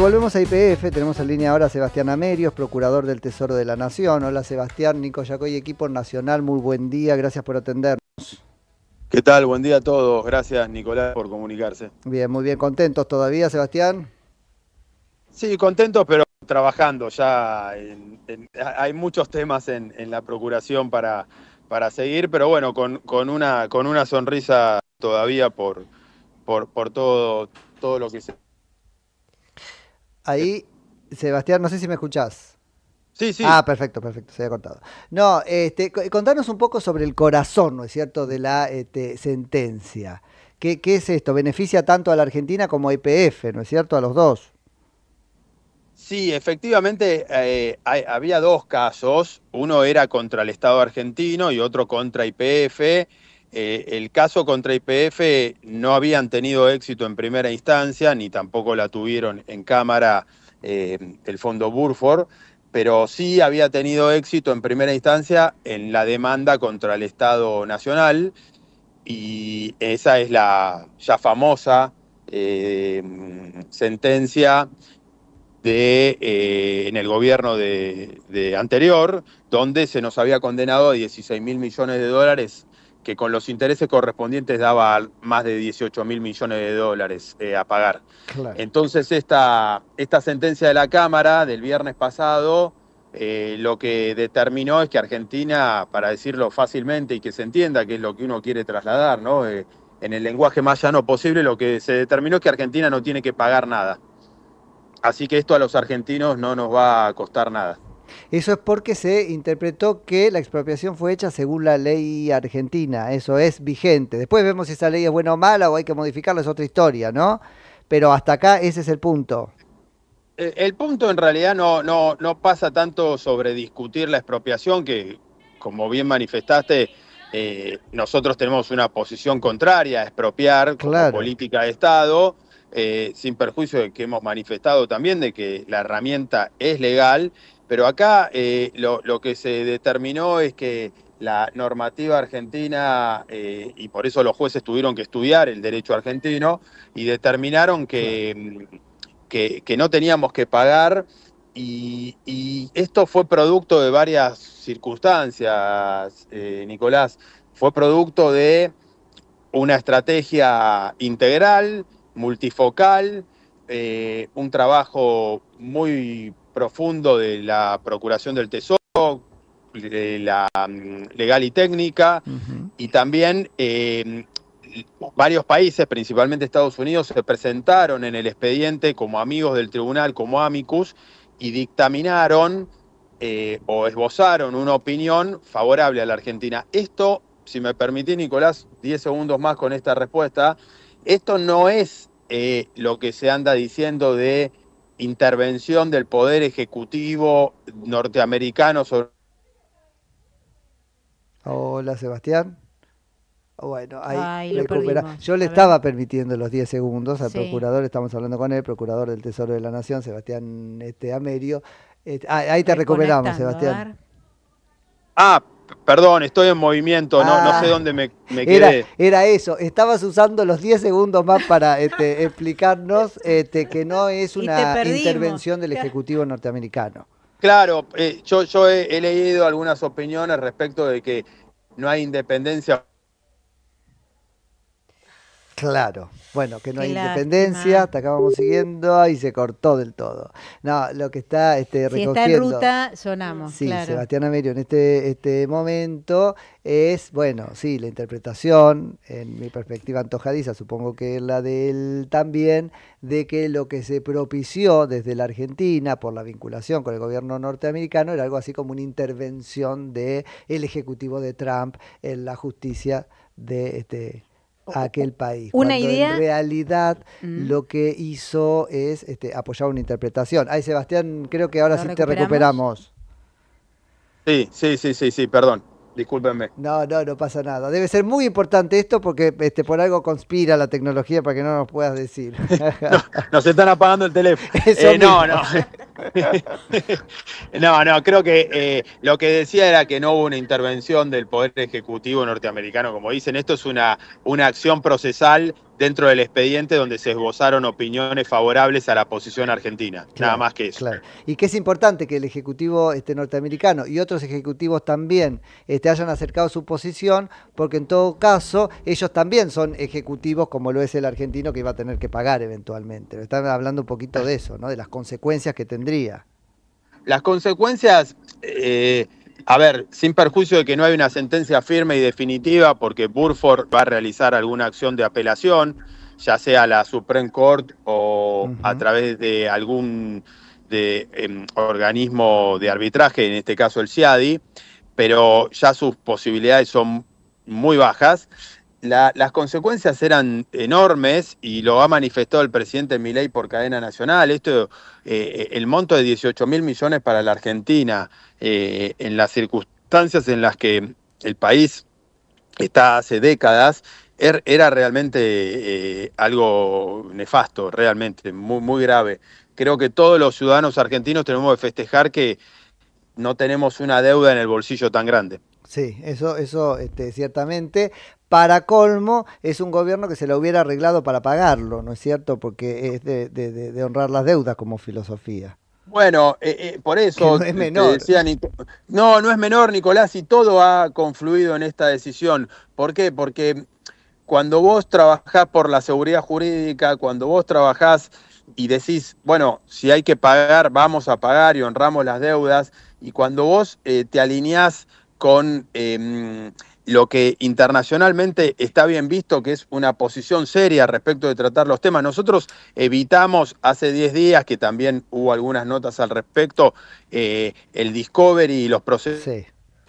volvemos a YPF, tenemos en línea ahora a Sebastián Amerios, procurador del Tesoro de la Nación. Hola Sebastián, Nico Yacoy, equipo nacional, muy buen día, gracias por atendernos. ¿Qué tal? Buen día a todos. Gracias, Nicolás, por comunicarse. Bien, muy bien, contentos todavía, Sebastián. Sí, contentos, pero trabajando ya. Hay muchos temas en la Procuración para seguir, pero bueno, con una sonrisa todavía por todo lo que se... Ahí, Sebastián, no sé si me escuchás. Sí, sí. Ah, perfecto, se había cortado. No, contanos un poco sobre el corazón, ¿no es cierto?, de la sentencia. ¿Qué es esto? Beneficia tanto a la Argentina como a YPF, ¿no es cierto?, a los dos. Sí, efectivamente había dos casos. Uno era contra el Estado argentino y otro contra YPF. El caso contra YPF no habían tenido éxito en primera instancia, ni tampoco la tuvieron en Cámara el Fondo Burford, pero sí había tenido éxito en primera instancia en la demanda contra el Estado Nacional, y esa es la ya famosa sentencia en el gobierno de anterior, donde se nos había condenado a 16.000 millones de dólares, que con los intereses correspondientes daba más de 18.000 millones de dólares a pagar. Claro. Entonces esta sentencia de la Cámara del viernes pasado lo que determinó es que Argentina, para decirlo fácilmente y que se entienda, que es lo que uno quiere trasladar, ¿no? En el lenguaje más llano posible, lo que se determinó es que Argentina no tiene que pagar nada. Así que esto a los argentinos no nos va a costar nada. Eso es porque se interpretó que la expropiación fue hecha según la ley argentina, eso es vigente. Después vemos si esa ley es buena o mala o hay que modificarla, es otra historia, ¿no? Pero hasta acá ese es el punto. El punto en realidad no pasa tanto sobre discutir la expropiación, que como bien manifestaste, nosotros tenemos una posición contraria a expropiar como política de Estado, sin perjuicio de que hemos manifestado también de que la herramienta es legal, pero acá lo que se determinó es que la normativa argentina, y por eso los jueces tuvieron que estudiar el derecho argentino, y determinaron que no teníamos que pagar, y esto fue producto de varias circunstancias, Nicolás. Fue producto de una estrategia integral, multifocal, un trabajo muy profundo de la Procuración del Tesoro, de la legal y técnica, y también varios países, principalmente Estados Unidos, se presentaron en el expediente como amigos del tribunal, como amicus, y dictaminaron o esbozaron una opinión favorable a la Argentina. Esto, si me permitís, Nicolás, 10 segundos más con esta respuesta, esto no es lo que se anda diciendo de intervención del Poder Ejecutivo norteamericano sobre... Hola, Sebastián. Bueno, ahí recupera. Yo le estaba permitiendo los 10 segundos al procurador, estamos hablando con él, procurador del Tesoro de la Nación, Sebastián Amerio. Ahí te recuperamos, Sebastián. Perdón, estoy en movimiento, no sé dónde me quedé. Era eso, estabas usando los 10 segundos más para explicarnos que no es una intervención del Ejecutivo norteamericano. Claro, yo he leído algunas opiniones respecto de que no hay independencia. Claro, bueno, que no hay independencia, te acabamos siguiendo, ahí se cortó del todo. No, lo que está recogiendo... Si está en ruta, sonamos, sí, claro. Sebastián Amerio en este momento es, bueno, sí, la interpretación, en mi perspectiva antojadiza, supongo que la de él también, de que lo que se propició desde la Argentina por la vinculación con el gobierno norteamericano era algo así como una intervención del ejecutivo de Trump en la justicia de aquel país. Una idea. En realidad lo que hizo es apoyar una interpretación. Ay, Sebastián, creo que ahora sí te recuperamos. Sí, perdón. Discúlpenme. No pasa nada. Debe ser muy importante esto porque por algo conspira la tecnología para que no nos puedas decir. Nos están apagando el teléfono. No, creo que lo que decía era que no hubo una intervención del Poder Ejecutivo norteamericano, como dicen. Esto es una acción procesal dentro del expediente donde se esbozaron opiniones favorables a la posición argentina, claro, nada más que eso. Claro. Y que es importante que el Ejecutivo norteamericano y otros ejecutivos también hayan acercado su posición, porque en todo caso ellos también son ejecutivos como lo es el argentino, que iba a tener que pagar eventualmente. Están hablando un poquito de eso, ¿no? De las consecuencias que tendría. Las consecuencias, a ver, sin perjuicio de que no hay una sentencia firme y definitiva, porque Burford va a realizar alguna acción de apelación, ya sea a la Supreme Court o a través de algún organismo de arbitraje, en este caso el CIADI, pero ya sus posibilidades son muy bajas. Las consecuencias eran enormes y lo ha manifestado el presidente Milei por cadena nacional. El monto de 18.000 millones para la Argentina, en las circunstancias en las que el país está hace décadas, era realmente algo nefasto, realmente, muy, muy grave. Creo que todos los ciudadanos argentinos tenemos que festejar que no tenemos una deuda en el bolsillo tan grande. Sí, eso ciertamente. Para colmo, es un gobierno que se lo hubiera arreglado para pagarlo, ¿no es cierto? Porque es de honrar las deudas como filosofía. Bueno, por eso no es menor. No es menor, Nicolás, y todo ha confluido en esta decisión. ¿Por qué? Porque cuando vos trabajás por la seguridad jurídica, cuando vos trabajás y decís, bueno, si hay que pagar, vamos a pagar y honramos las deudas, y cuando vos te alineás con lo que internacionalmente está bien visto, que es una posición seria respecto de tratar los temas. Nosotros evitamos hace 10 días, que también hubo algunas notas al respecto, el discovery y los procesos. Sí.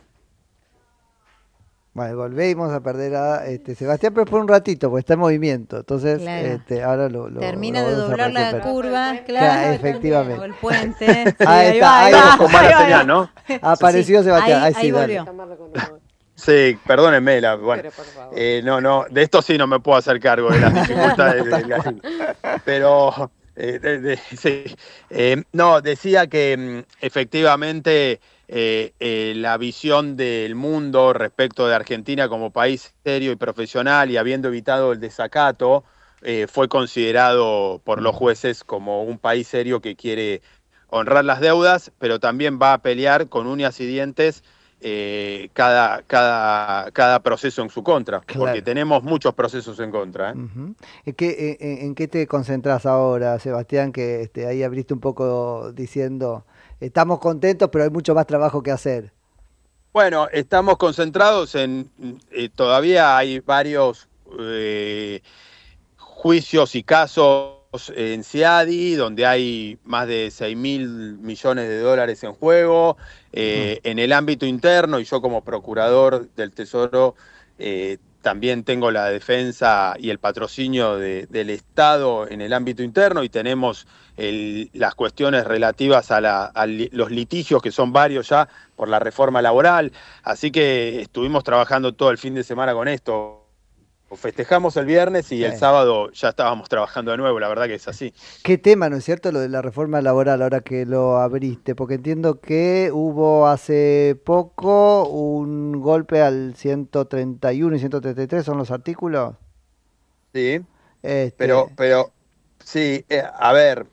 Bueno, volvemos a perder a Sebastián, pero por un ratito, porque está en movimiento. Entonces, claro. Ahora lo termina de doblar la curva, claro, efectivamente. O el puente. Sí, ahí va. Con mala señal, ¿no? Apareció sí, Sebastián. Ahí sí, volvió. Sí, perdónenme, bueno, no, de esto sí no me puedo hacer cargo de las dificultades. Pero, sí. No, decía que efectivamente la visión del mundo respecto de Argentina como país serio y profesional y habiendo evitado el desacato, fue considerado por los jueces como un país serio que quiere honrar las deudas, pero también va a pelear con uñas y dientes cada proceso en su contra, claro. Porque tenemos muchos procesos en contra. ¿En qué te concentras ahora, Sebastián? Que ahí abriste un poco diciendo, estamos contentos, pero hay mucho más trabajo que hacer. Bueno, estamos concentrados en, todavía hay varios juicios y casos en CIADI, donde hay más de 6.000 millones de dólares en juego. En el ámbito interno, y yo como procurador del Tesoro también tengo la defensa y el patrocinio del Estado en el ámbito interno, y tenemos las cuestiones relativas a los litigios, que son varios ya, por la reforma laboral. Así que estuvimos trabajando todo el fin de semana con esto. Festejamos el viernes y el sábado ya estábamos trabajando de nuevo, la verdad que es así. ¿Qué tema, no es cierto, lo de la reforma laboral, ahora que lo abriste? Porque entiendo que hubo hace poco un golpe al 131 y 133, ¿son los artículos? Sí, pero sí, a ver,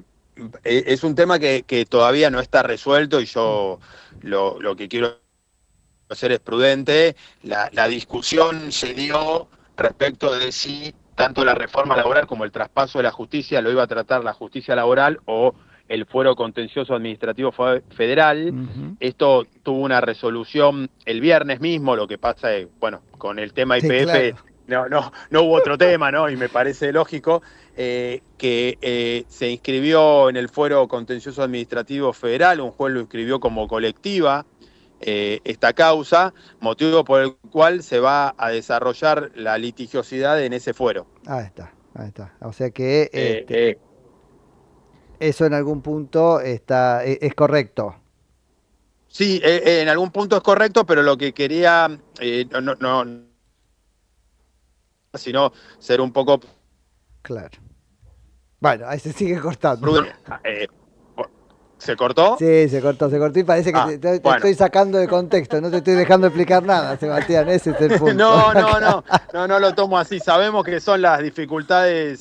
es un tema que todavía no está resuelto, y yo lo que quiero hacer es prudente. La discusión se dio respecto de si tanto la reforma laboral como el traspaso de la justicia lo iba a tratar la justicia laboral o el fuero contencioso administrativo federal. Esto tuvo una resolución el viernes mismo. Lo que pasa es, bueno, con el tema YPF claro. no hubo otro tema, ¿no? Y me parece lógico que se inscribió en el fuero contencioso administrativo federal, un juez lo inscribió como colectiva esta causa, motivo por el cual se va a desarrollar la litigiosidad en ese fuero. Ahí está. O sea que eso en algún punto es correcto. Sí, en algún punto es correcto, pero lo que quería, sino ser un poco... Claro. Bueno, ahí se sigue cortando. ¿Se cortó? Sí, se cortó y parece que te bueno. estoy sacando de contexto, no te estoy dejando explicar nada, Sebastián, ese es el punto. No lo tomo así. Sabemos que son las dificultades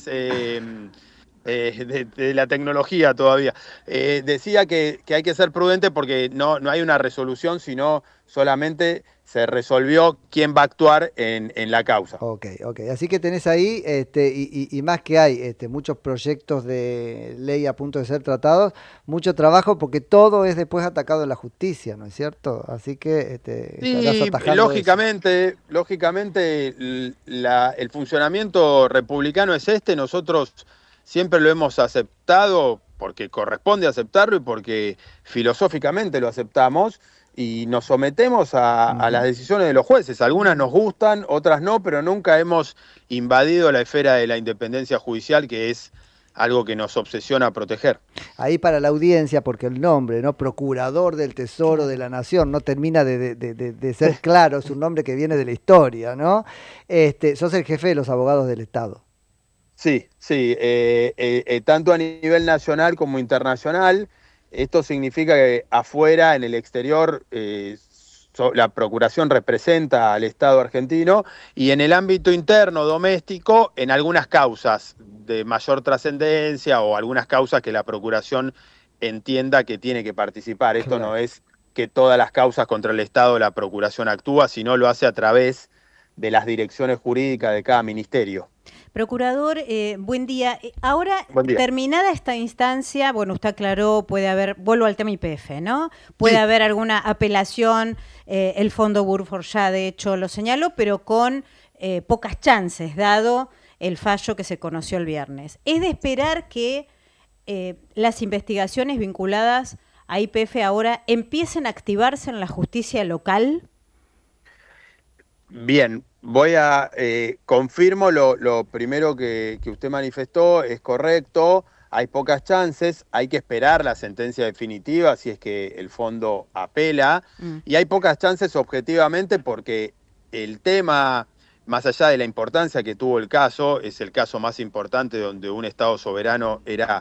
de la tecnología todavía. Decía que hay que ser prudente porque no hay una resolución, sino solamente se resolvió quién va a actuar en la causa. Ok. Así que tenés ahí, y más que hay muchos proyectos de ley a punto de ser tratados, mucho trabajo porque todo es después atacado en la justicia, ¿no es cierto? Así que estarás Sí, atajando lógicamente el funcionamiento republicano es nosotros siempre lo hemos aceptado porque corresponde aceptarlo y porque filosóficamente lo aceptamos y nos sometemos a las decisiones de los jueces. Algunas nos gustan, otras no, pero nunca hemos invadido la esfera de la independencia judicial, que es algo que nos obsesiona proteger. Ahí para la audiencia, porque el nombre, ¿no? Procurador del Tesoro de la Nación, no termina de ser claro, es un nombre que viene de la historia, ¿no? Sos el jefe de los abogados del Estado. Sí, tanto a nivel nacional como internacional. Esto significa que afuera, en el exterior, la Procuración representa al Estado argentino y en el ámbito interno, doméstico, en algunas causas de mayor trascendencia o algunas causas que la Procuración entienda que tiene que participar. Esto no es que todas las causas contra el Estado la Procuración actúa, sino lo hace a través de las direcciones jurídicas de cada ministerio. Procurador, buen día. Ahora, Buen día. terminada esta instancia, bueno, usted aclaró, puede haber, vuelvo al tema YPF, ¿no? Puede haber alguna apelación, el Fondo Burford ya de hecho lo señaló, pero con pocas chances, dado el fallo que se conoció el viernes. ¿Es de esperar que las investigaciones vinculadas a YPF ahora empiecen a activarse en la justicia local? Bien, confirmo lo primero que usted manifestó, es correcto, hay pocas chances, hay que esperar la sentencia definitiva si es que el fondo apela, y hay pocas chances objetivamente porque el tema, más allá de la importancia que tuvo el caso, es el caso más importante donde un Estado soberano era,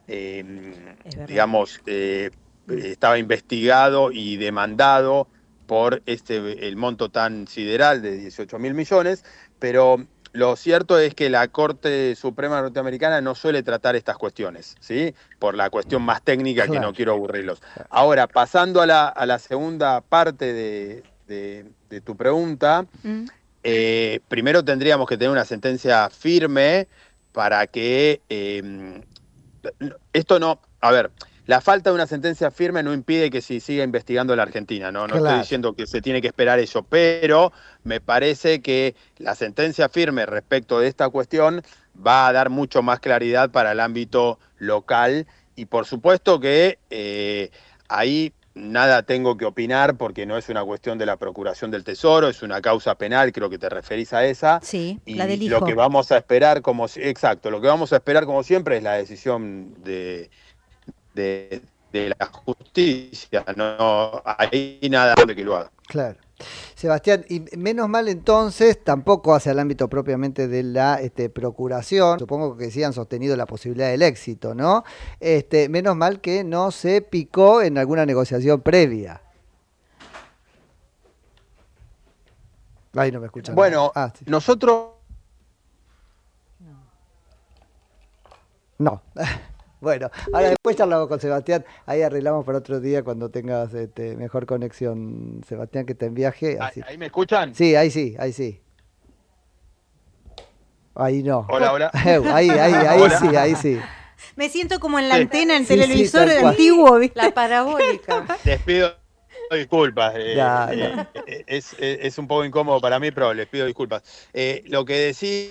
estaba investigado y demandado por el monto tan sideral de 18.000 millones, pero lo cierto es que la Corte Suprema norteamericana no suele tratar estas cuestiones, ¿sí? Por la cuestión más técnica, que no quiero aburrirlos. Ahora, pasando a la segunda parte de tu pregunta, primero tendríamos que tener una sentencia firme para que esto no... A ver... La falta de una sentencia firme no impide que se siga investigando la Argentina, ¿no? No estoy diciendo que se tiene que esperar eso, pero me parece que la sentencia firme respecto de esta cuestión va a dar mucho más claridad para el ámbito local y por supuesto que ahí nada tengo que opinar porque no es una cuestión de la Procuración del Tesoro, es una causa penal, creo que te referís a esa. Sí, y la del hijo. Lo que vamos a esperar como siempre es la decisión de la justicia, no hay nada de que lo haga. Claro. Sebastián, y menos mal entonces, tampoco hacia el ámbito propiamente de la procuración, supongo que sí han sostenido la posibilidad del éxito, ¿no? Menos mal que no se picó en alguna negociación previa. Ahí no me escuchan. Bueno, sí. Nosotros... No. Bueno, ahora después charlamos con Sebastián, ahí arreglamos para otro día cuando tengas mejor conexión, Sebastián, que te en viaje. Así. ¿Ahí me escuchan? Sí, ahí sí. Ahí no. Hola. Ahí Hola. sí. Me siento como en la antena, en el televisor antiguo, ¿viste? La parabólica. Les pido disculpas, es un poco incómodo para mí, pero les pido disculpas. Lo que decís...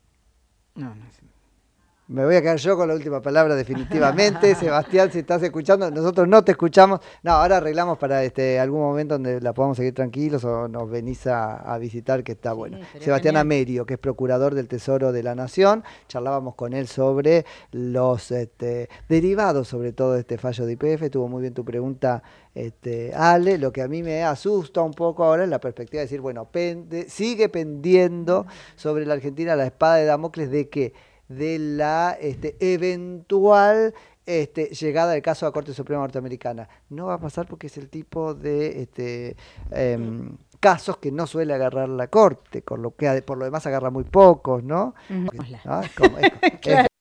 Me voy a quedar yo con la última palabra definitivamente. Sebastián, si estás escuchando, nosotros no te escuchamos. No, ahora arreglamos para algún momento donde la podamos seguir tranquilos o nos venís a visitar, que está bueno. Sebastián Amerio, que es procurador del Tesoro de la Nación. Charlábamos con él sobre los derivados, sobre todo de este fallo de YPF. Estuvo muy bien tu pregunta, Ale. Lo que a mí me asusta un poco ahora es la perspectiva de decir, bueno, sigue pendiendo sobre la Argentina la espada de Damocles de que de la eventual llegada del caso a la Corte Suprema Norteamericana. No va a pasar porque es el tipo de casos que no suele agarrar la Corte, con lo que por lo demás agarra muy pocos, ¿no? Hola. ¿No? Claro.